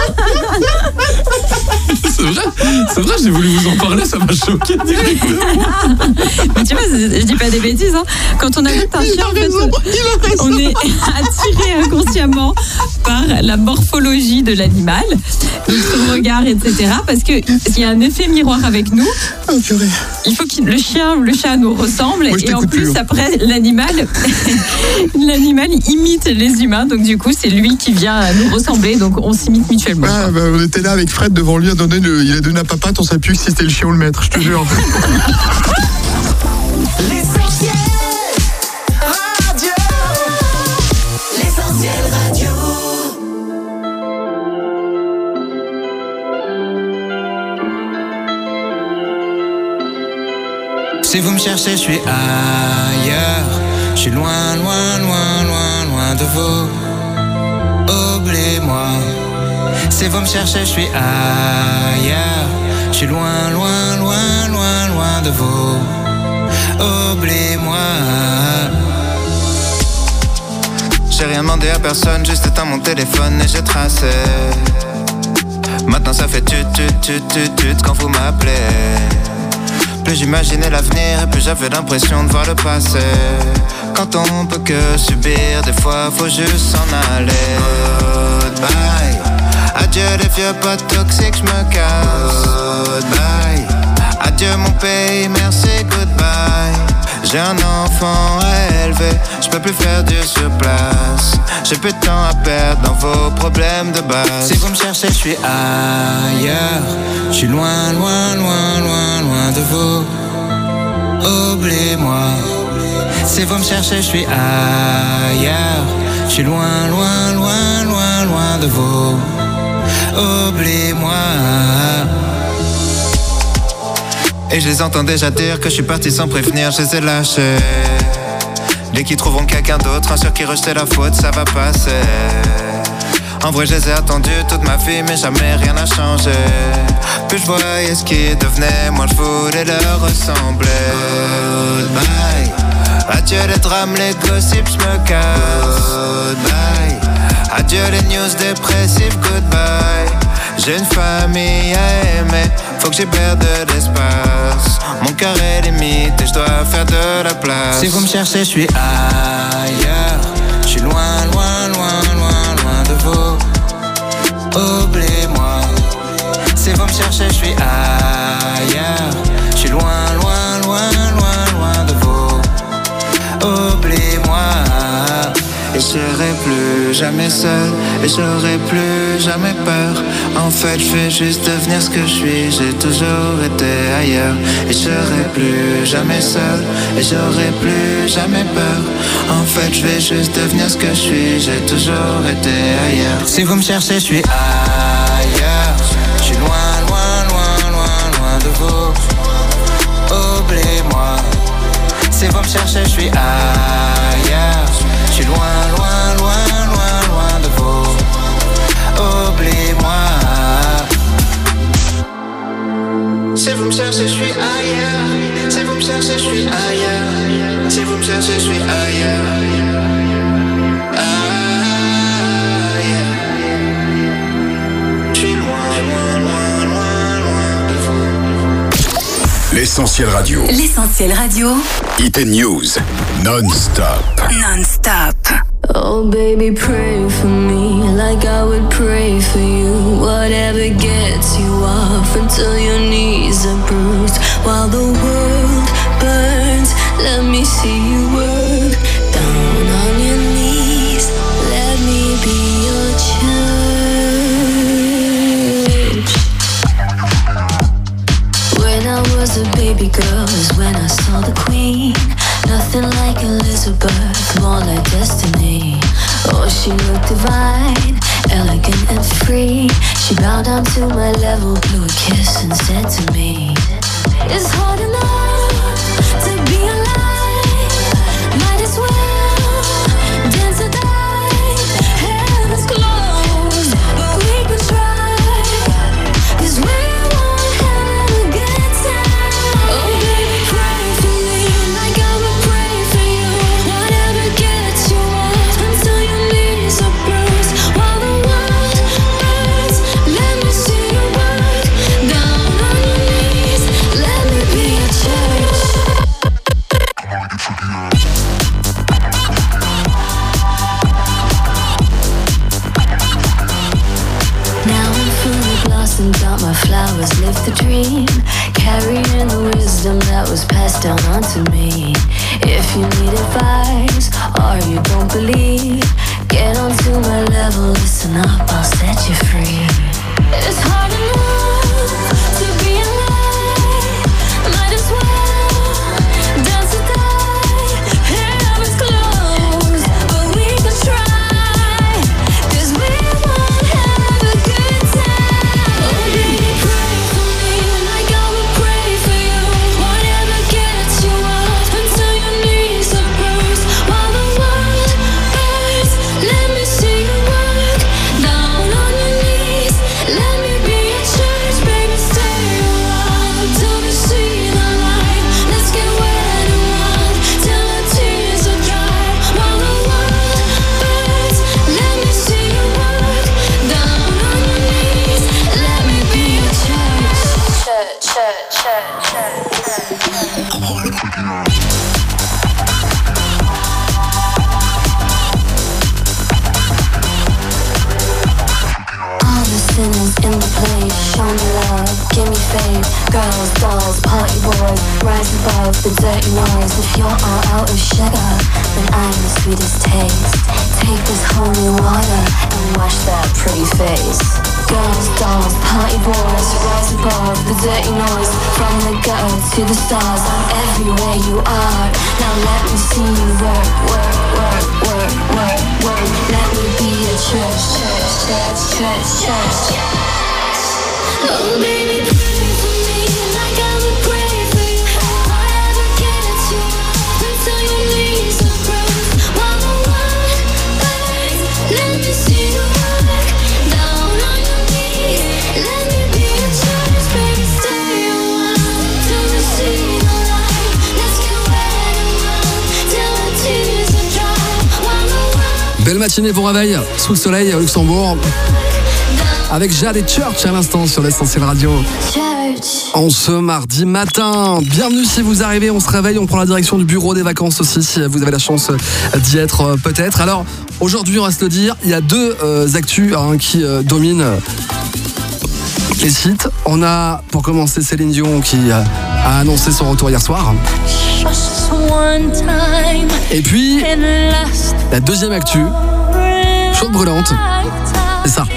Speaker 5: C'est vrai, c'est vrai, j'ai voulu vous en parler, ça m'a choqué directement.
Speaker 15: Mais tu vois, je dis pas des bêtises, hein. Quand on adopte un chien, en fait, on est attiré inconsciemment par la morphologie de l'animal, donc son regard, et cetera. Parce qu'il y a un effet miroir avec nous.
Speaker 7: Oh, purée.
Speaker 15: Il faut que le chien, le chat nous ressemble. Moi, et en plus, plus, hein. Après, l'animal, l'animal imite les humains. Donc du coup, c'est lui qui vient nous ressembler. Donc on s'imite mutuellement.
Speaker 7: Ah, bah, on était là avec Fred devant lui, à donner le, il a donné un papa, on savait plus si c'était le chien ou le maître, je te jure.
Speaker 8: L'essentiel radio. L'essentiel radio.
Speaker 6: Si vous me cherchez, je suis ailleurs. Je suis loin, loin, loin, loin, loin de vous. Oubliez-moi. Si vous me cherchez, je suis ailleurs. Je suis loin, loin, loin, loin, loin de vous. Oubliez-moi. J'ai rien demandé à personne, juste éteint mon téléphone et j'ai tracé. Maintenant ça fait tut tut tut tut tut quand vous m'appelez. Plus j'imaginais l'avenir et plus j'avais l'impression de voir le passé. Quand on peut que subir, des fois faut juste s'en aller. Goodbye. Adieu les vieux potes toxiques, j'me casse. Goodbye. Adieu mon pays, merci, goodbye. J'ai un enfant à élever, je peux plus faire du sur place. J'ai plus de temps à perdre dans vos problèmes de base. Si vous me cherchez, je suis ailleurs. Je suis loin, loin, loin, loin, loin de vous. Oubliez-moi. Si vous me cherchez, je suis ailleurs. Je suis loin, loin, loin, loin, loin de vous. Oubliez-moi. Et je les entends déjà dire que je suis parti sans prévenir, je les ai lâchés. Dès qu'ils trouveront quelqu'un d'autre, un sur qui rejeter la faute, ça va passer. En vrai je les ai attendus toute ma vie, mais jamais rien n'a changé. Plus je voyais ce qui devenait, moi je voulais leur ressembler. Goodbye. Adieu les drames, les gossips, je me casse. Goodbye. Adieu les news dépressives, goodbye. J'ai une famille à aimer, faut que j'y perde de l'espace. Mon cœur est limite et je dois faire de la place. Si vous me cherchez, je suis ailleurs. Je suis loin, loin, loin, loin, loin de vous. Oubliez-moi. Si vous me cherchez, je suis ailleurs. Je suis loin, loin, loin, loin, loin de vous. Oubliez-moi. Et je serai plus jamais seul, et j'aurai plus jamais peur. En fait, je vais juste devenir ce que je suis. J'ai toujours été ailleurs. Et je serai plus jamais seul, et j'aurai plus jamais peur. En fait, je vais juste devenir ce que je suis. J'ai toujours été ailleurs. Si vous me cherchez, je suis ailleurs. Je suis loin, loin, loin, loin, loin de vous. Oubliez-moi. Si vous me cherchez, je suis ailleurs. Je suis loin, loin, loin, loin, loin de vous. Oubliez-moi. Si vous me cherchez, je suis ailleurs. Si vous me cherchez, je suis ailleurs. Si vous me cherchez, je suis ailleurs. Ailleurs. Je suis loin, loin, loin, loin, loin de vous.
Speaker 2: L'Essentiel Radio.
Speaker 14: L'Essentiel Radio.
Speaker 2: Hit and News. Non-stop.
Speaker 14: Non-stop.
Speaker 8: Oh baby, pray for me like I would pray for you. Whatever gets you off until your knees are bruised. While the world burns, let me see you work. Down on your knees, let me be your church. queen. Nothing like Elizabeth, more like destiny. Oh, she looked divine, elegant and free. She bowed down to my level, blew a kiss and said to me, it's hard enough to be alive. Might as well dance or die. Heaven's closed, but we can try. 'Cause we won't have a good time. Oh baby, pray for me like I would pray for you. Whatever gets you off until your knees are bruised. While the world burns, let me see you work. Down on your knees, let me be your church. Now I'm fully blossomed out, my flowers live the dream. Carrying the wisdom that was passed down onto me. If you need advice or you don't believe, get onto my level, listen up, I'll set you free. It's hard enough to be alive. Might as well dance or die. Heaven's closed, but we can try. 'Cause we won't have a good time. Oh baby, pray for me like I would pray for you. Whatever gets you off until your knees are bruised. While the world burns, let me see you work. Down on your knees, let me be your church. Baby, stay a while till we see the light. Let's get wet and wild till our tears are dry. While the world burns, let me see you work. Down on your knees, let me be your church. Church, church, church, church. All the sinners in the place, show me love, give me faith. Girls, dolls, party boys, rise above the dirty noise. If you're all out of sugar, then I'm the sweetest taste. Take this holy water and wash that pretty face. Girls, dolls, party boys, rise above the dirty noise. From the gutter to the stars, I'm everywhere you are. Now let me see you work, work, work, work, work, work. Let me be a church, church, church, church, church. Oh baby, pray for me like I would pray for you. Whatever gets you off until your knees are bruised. While the world burns, let me see you work. Down on your knees, let me be your church. Baby, stay a while till we see the light. Let's get wet and wild till our tears are dry. While the world
Speaker 4: Belle matinée pour réveil sous le soleil à Luxembourg. Avec Jade et Church à l'instant sur l'Essentiel Radio. En ce mardi matin, bienvenue si vous arrivez, on se réveille, on prend la direction du bureau des vacances aussi si vous avez la chance d'y être peut-être. Alors aujourd'hui on va se le dire, il y a deux euh, actus hein, qui euh, dominent les sites. On a pour commencer Céline Dion qui euh, a annoncé son retour hier soir. Et puis la deuxième actu, chaude brûlante, c'est ça.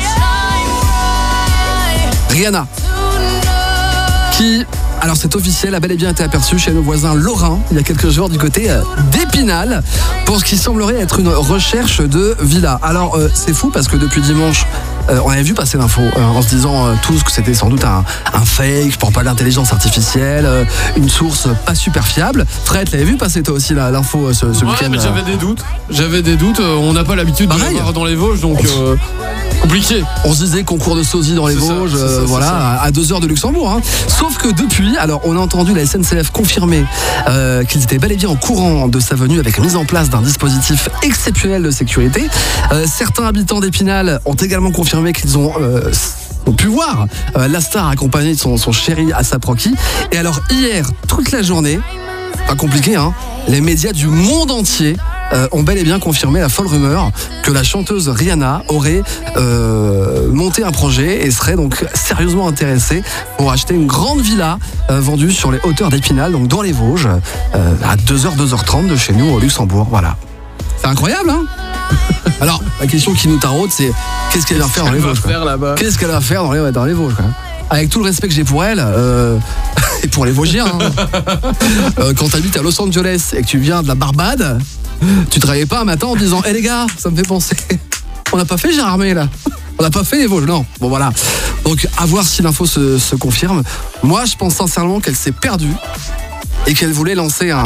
Speaker 4: Rihanna, qui, alors c'est officiel, a bel et bien été aperçue chez nos voisins lorrains il y a quelques jours du côté d'Épinal pour ce qui semblerait être une recherche de villa. Alors euh, c'est fou parce que depuis dimanche, euh, on avait vu passer l'info euh, en se disant euh, tous que c'était sans doute un, un fake pour pas l'intelligence artificielle, euh, une source pas super fiable. Fred, l'avais vu passer toi aussi là, l'info euh, ce, ce
Speaker 5: ouais,
Speaker 4: week-end.
Speaker 5: Mais j'avais des doutes, j'avais des doutes. Euh, on n'a pas l'habitude de les voir dans les Vosges, donc. Euh... Compliqué.
Speaker 4: On se disait concours de sosie dans les
Speaker 5: c'est
Speaker 4: Vosges,
Speaker 5: ça, c'est ça,
Speaker 4: euh,
Speaker 5: c'est
Speaker 4: voilà,
Speaker 5: ça.
Speaker 4: à deux heures de Luxembourg. Hein. Sauf que depuis, alors on a entendu la S N C F confirmer euh, qu'ils étaient bel et bien au courant de sa venue avec la mise en place d'un dispositif exceptionnel de sécurité. Euh, certains habitants d'Épinal ont également confirmé qu'ils ont euh, ont pu voir euh, la star accompagnée de son, son chéri Asap Rocky. Et alors hier, toute la journée, pas compliqué, hein, les médias du monde entier Euh, ont bel et bien confirmé la folle rumeur que la chanteuse Rihanna aurait euh, monté un projet et serait donc sérieusement intéressée pour acheter une grande villa euh, vendue sur les hauteurs d'Épinal, donc dans les Vosges, euh, à deux heures, deux heures trente de chez nous au Luxembourg. Voilà. C'est incroyable, hein? Alors, la question qui nous taraude, c'est qu'est-ce qu'elle va faire dans les Vosges? Qu'est-ce qu'elle va faire dans les, dans les Vosges quoi. Avec tout le respect que j'ai pour elle, euh, Et pour les Vosgiens, hein. euh, quand t'habites à Los Angeles et que tu viens de la Barbade, tu te réveilles pas un matin en disant « Eh hey, les gars, ça me fait penser, on n'a pas fait Gérardmer là, on n'a pas fait les Vosges, non ». Bon voilà, donc à voir si l'info se, se confirme. Moi je pense sincèrement qu'elle s'est perdue et qu'elle voulait lancer un...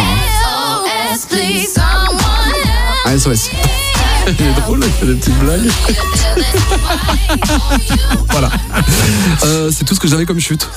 Speaker 4: Un S O S. Il est drôle, il fait des petites blagues. Voilà. Euh, c'est tout ce que j'avais comme chute.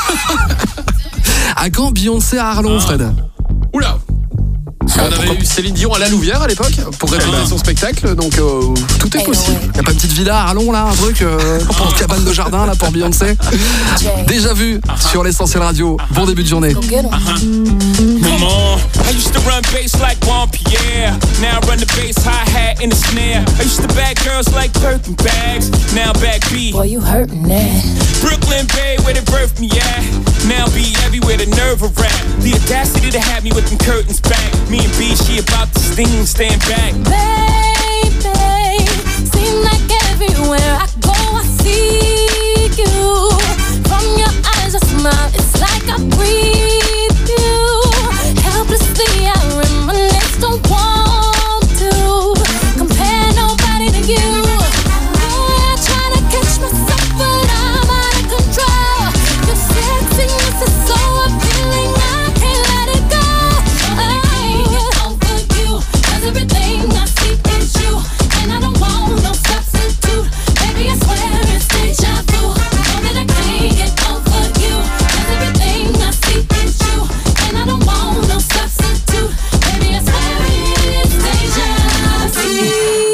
Speaker 4: À quand Beyoncé à Arlon, Fred ?
Speaker 5: Oula. On avait eu Céline Dion à la Louvière à l'époque pour répéter son spectacle, donc euh, tout est possible.
Speaker 4: Il n'y a pas une petite villa à Arlon là, un truc euh, pour cabane de jardin là pour Beyoncé. Déjà vu sur l'Essentiel Radio. Bon début de journée.
Speaker 16: Come on, I used to run bass like Juan Pierre. Now I run the bass hi-hat in the snare. I used to bag girls like Birkin bags. Now back B. Boy, you hurtin' that. Brooklyn Bay, where they birthed me at. Now be everywhere, the nerve of rap. The audacity to have me with them curtains back. Me and B, she about to sting, stand back.
Speaker 8: Baby, seem like everywhere I go, I see you. From your eyes, I smile, it's like I breathe you. Helplessly, I reminisce, don't want to compare nobody to you. Oh, I try to catch myself, but I'm out of control. Your sexiness is so appealing, I can't let it go. I can't get over you, 'cause everything I see is you, and I don't want no substitute. Baby, I swear it's deja vu. Know that I can't get over you, 'cause everything I see is you, and I don't want no substitute. Baby, I swear it's deja vu.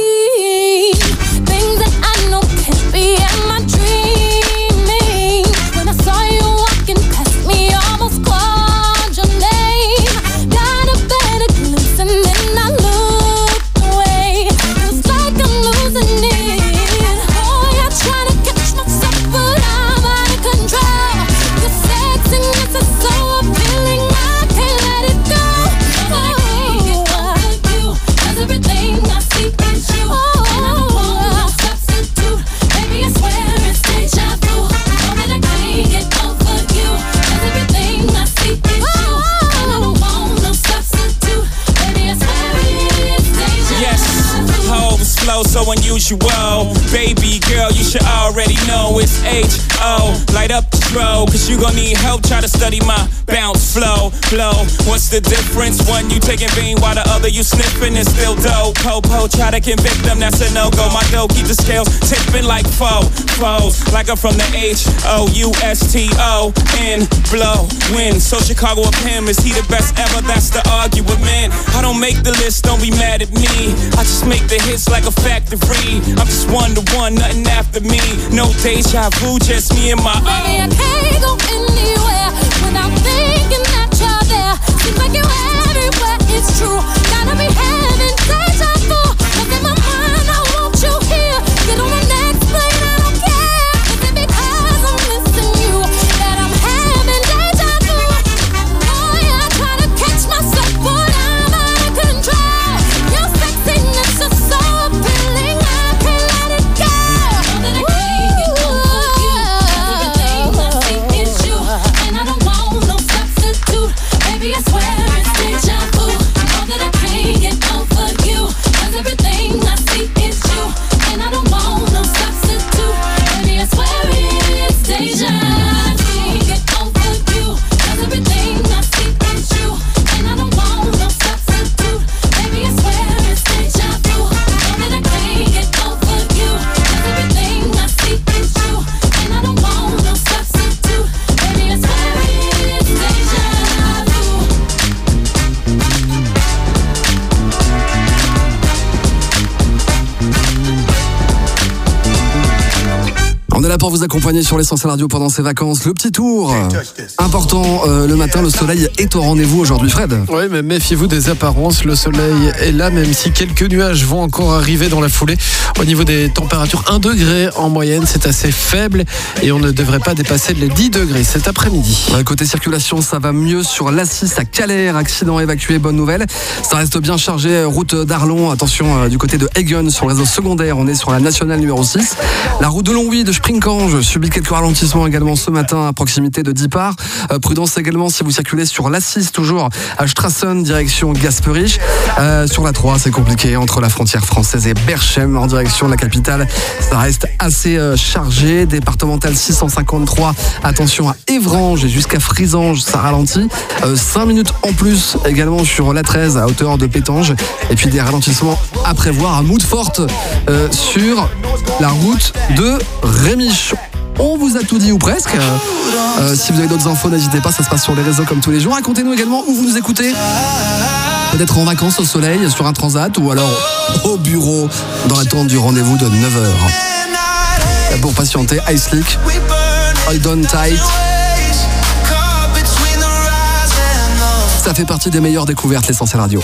Speaker 8: Things that I know can't be, am I dreaming? When I saw you walking past me, almost called your name. Got a better glimpse and then I looked away. Feels like I'm losing it. Oh, yeah, trying to catch myself, but I'm out of control. Your sexiness is so appealing, I can't let it go. Oh, I can't get over you, 'cause everything I see is you, and I don't want no substitute. Baby, I swear it's deja vu. Know that I can't get over you, 'cause everything I see is you, and I don't want no substitute. Baby, I swear it's deja
Speaker 16: Yes,
Speaker 8: vu.
Speaker 16: hoes flow so unusual. Baby girl, you should already know it's H O. Light up the throw, 'cause you gon' need help. Try to study my bounce flow, flow. What's the difference? One you taking vein while the other you sniffing is still dope. Po-po, try to convict them, that's a no-go. My dough keep the scales tipping like foe, foes. Like I'm from the H O U S T O N, blow, win. So Chicago of him, is he the best ever? That's the argument, man. I don't make the list, don't be mad at me. I just make the hits like a factory. I'm just one to one, nothing after me. No deja vu, just me and my
Speaker 8: Baby, I
Speaker 16: own.
Speaker 8: can't go anywhere without thinking that you're there. Seems like you're everywhere, it's true. Gotta be having deja vu, 'cause in my mind I want you here. Get on the next plane, I don't care. Is it because I'm missing you that I'm having deja vu? Oh yeah, I try to catch myself, but I'm out of control. Your sexiness is so appealing, I can't let it go. Know that I can't get over you, 'cause everything I see is you, and I don't want no substitute. Baby, I swear it's deja vu. Know that I can't get over you, 'cause everything I see is you, and I don't want no substitute. Baby, I swear it's deja vu. Can't get over you, 'cause everything I see is you, and I don't want no substitute. Baby, I swear it's deja vu. Know that I can't get over you, 'cause everything I see is you, and I don't want no substitute. Baby, I swear it's deja vu.
Speaker 4: On est là pour vous accompagner sur l'Essentiel Radio pendant ces vacances. Le petit tour important euh, le matin, le soleil est au rendez-vous aujourd'hui, Fred.
Speaker 5: Oui, mais méfiez-vous des apparences. Le soleil est là, même si quelques nuages vont encore arriver dans la foulée. Au niveau des températures, un degré en moyenne, c'est assez faible et on ne devrait pas dépasser les dix degrés cet après-midi.
Speaker 4: Ouais, côté circulation, ça va mieux sur l'A six à Calais. Accident évacué, bonne nouvelle. Ça reste bien chargé, route d'Arlon. Attention, euh, du côté de Hagen sur le réseau secondaire, on est sur la nationale numéro six. La route de Longwy de Sprinkel Saint-Ange subit quelques ralentissements également ce matin à proximité de Dipart. Euh, prudence également si vous circulez sur l'A six, toujours à Strassen, direction Gasperich. Euh, sur la trois, c'est compliqué entre la frontière française et Berchem en direction de la capitale. Ça reste assez euh, chargé. Départemental six cent cinquante-trois, attention à Évranges et jusqu'à Frisange, ça ralentit. Euh, cinq minutes en plus également sur l'A treize à hauteur de Pétange. Et puis des ralentissements à prévoir à Moutfort euh, sur la route de Rémiche. On vous a tout dit ou presque. Euh, si vous avez d'autres infos, n'hésitez pas, ça se passe sur les réseaux comme tous les jours. Racontez-nous également où vous nous écoutez. Peut-être en vacances au soleil, sur un transat, ou alors au bureau, dans l'attente du rendez-vous de neuf heures. Pour patienter, Ice Leak, Hold On Tight. Ça fait partie des meilleures découvertes, l'Essentiel Radio.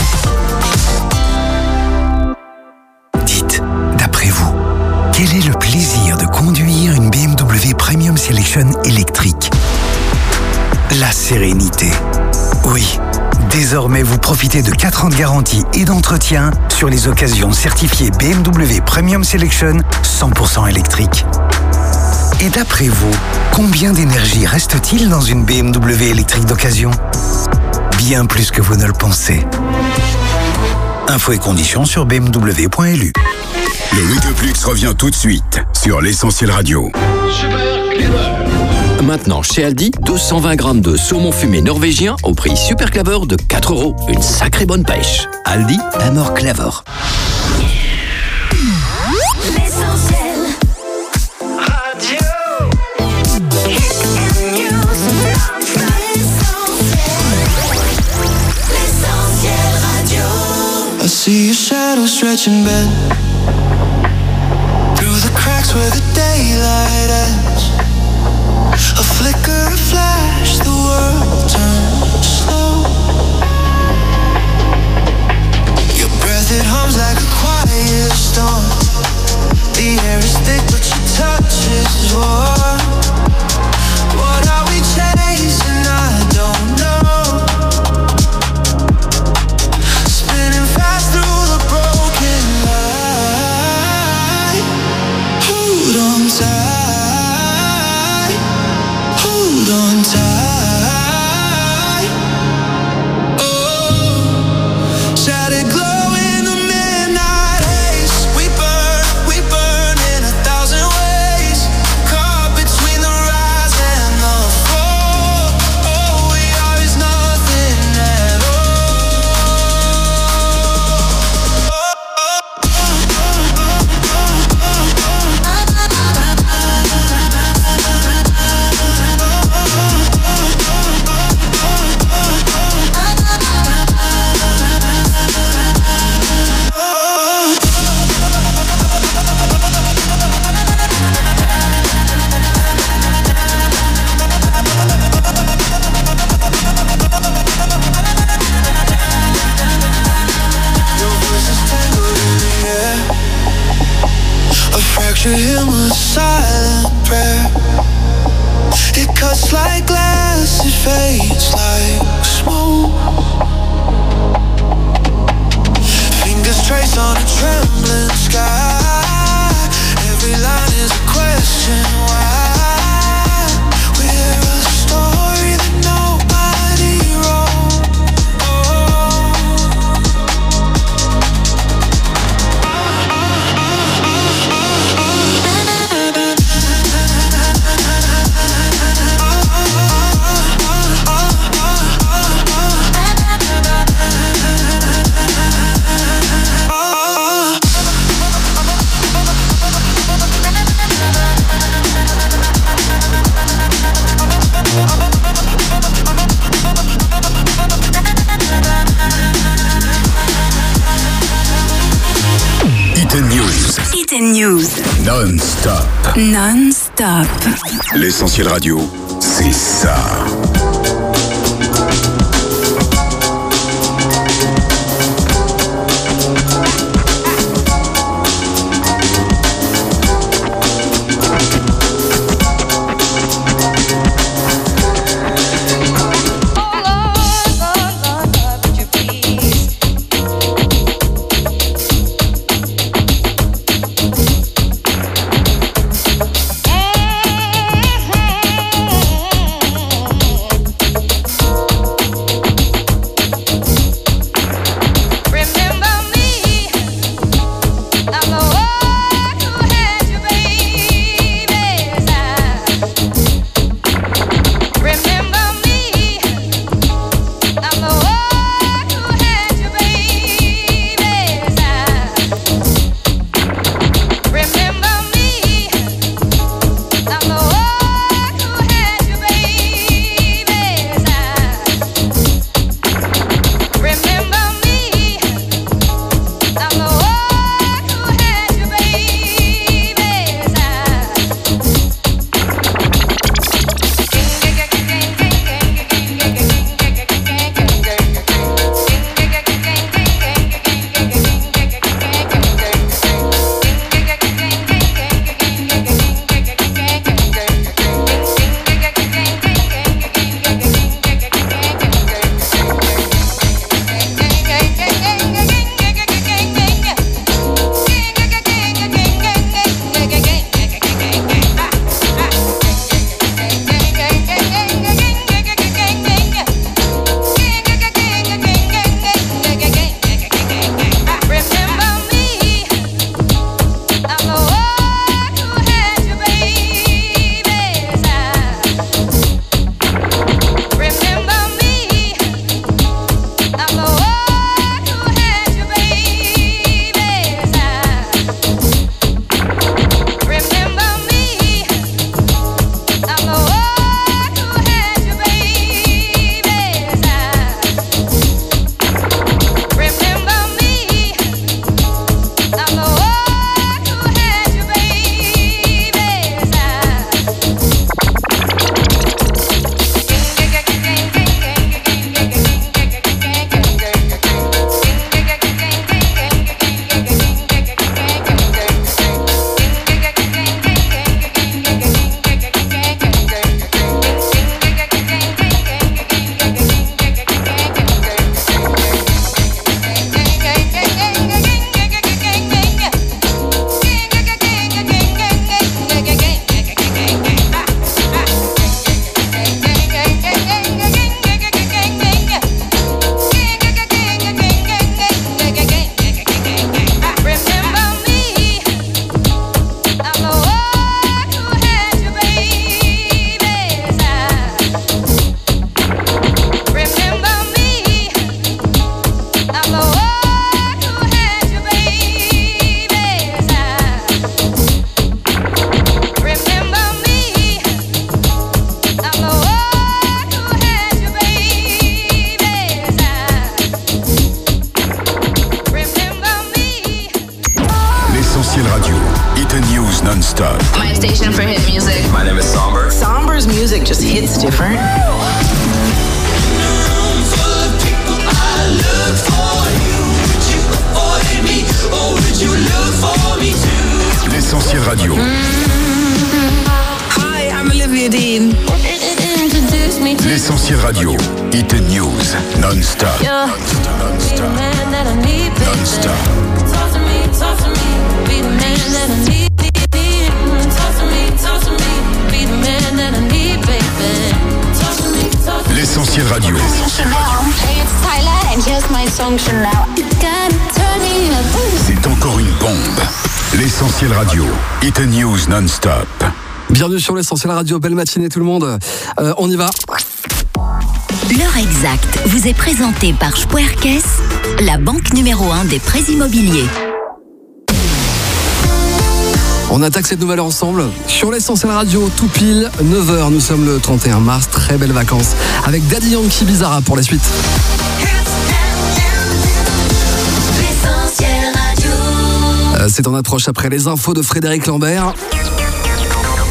Speaker 17: Dites, d'après vous, quel est le plaisir de conduire une B M W Premium Selection électrique? La sérénité. Oui, désormais vous profitez de quatre ans de garantie et d'entretien sur les occasions certifiées B M W Premium Selection cent pour cent électrique. Et d'après vous, combien d'énergie reste-t-il dans une B M W électrique d'occasion? Bien plus que vous ne le pensez. Infos et conditions sur b m w point l u.
Speaker 2: Le Weekeplux revient tout de suite sur l'Essentiel Radio.
Speaker 18: Super Clever. Maintenant chez Aldi, deux cent vingt grammes de saumon fumé norvégien au prix Super Clever de quatre euros. Une sacrée bonne pêche. Aldi, Amor Clever.
Speaker 19: I see your shadow stretching bed through the cracks where the daylight ends. A flicker, a flash, the world turns slow. Your breath, it hums like a quiet storm. The air is thick but your touch is warm. What are we chasing? I don't know. Hold on tight, hold on tight. Oh, shattered glow in the midnight haze. We burn, we burn in a thousand ways. Caught between the rise and the fall. All we are is nothing at fractured him a silent prayer. It cuts like glass, it fades like smoke. Fingers trace on a trembling sky. Every line is a question why. We're a story that nobody wrote.
Speaker 2: Hidden News.
Speaker 14: Hidden News.
Speaker 2: Non-stop.
Speaker 14: Non-stop.
Speaker 2: L'Essentiel Radio, c'est ça.
Speaker 19: Hey!
Speaker 1: station for hit music.
Speaker 20: My name is Somber.
Speaker 1: Somber's music just hits different.
Speaker 2: L'essentiel radio.
Speaker 1: Hi, I'm Olivia Dean.
Speaker 2: L'essentiel radio. Hit News. Non-stop.
Speaker 8: Yeah.
Speaker 2: Non-stop. Non-stop.
Speaker 8: Talk to me, talk to me, be the man that I need. Talk to me, talk to me, be the man that I need, baby. Talk to me, talk to me.
Speaker 2: L'essentiel radio.
Speaker 8: Hey, it's Tyler, and here's my song Chanel. You gotta turn me up.
Speaker 2: C'est encore une bombe. L'essentiel radio. Hit News non-stop.
Speaker 4: Bienvenue sur l'essentiel radio. Belle matinée tout le monde. Euh, on y va.
Speaker 3: L'heure exacte vous est présentée par Spuerkes, la banque numéro un des prêts immobiliers.
Speaker 4: On attaque cette nouvelle heure ensemble sur l'essentiel radio, tout pile neuf heures. Nous sommes le trente et un mars, très belles vacances avec Daddy Yankee Bizarra pour la suite. Euh, c'est en approche après les infos de Frédéric Lambert.